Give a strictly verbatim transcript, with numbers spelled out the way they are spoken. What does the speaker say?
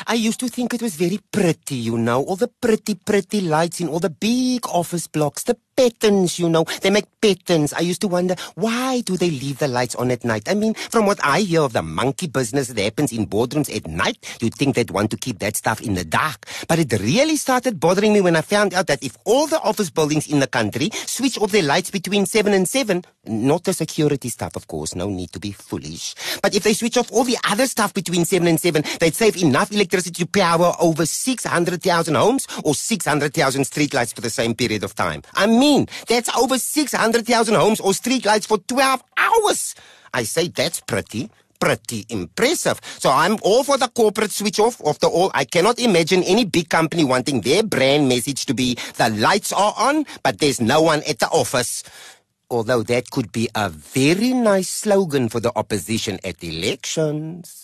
I used to think it was very pretty, you know, all the pretty, pretty lights in all the big office blocks, the patterns, you know, they make patterns. I used to wonder, why do they leave the lights on at night? I mean, from what I hear of the monkey business that happens in boardrooms at night, you'd think they'd want to keep that stuff in the dark. But it really started bothering me when I found out that if all the office buildings in the country switch off their lights between seven and seven, not the security stuff, of course, no need to be foolish, but if they switch off all the other stuff between seven and seven, they'd save enough electricity to power over six hundred thousand homes or six hundred thousand streetlights for the same period of time. I mean, that's over six hundred thousand homes or streetlights for twelve hours. I say that's pretty, pretty impressive. So I'm all for the corporate switch off. After all, I cannot imagine any big company wanting their brand message to be, the lights are on, but there's no one at the office. Although that could be a very nice slogan for the opposition at elections.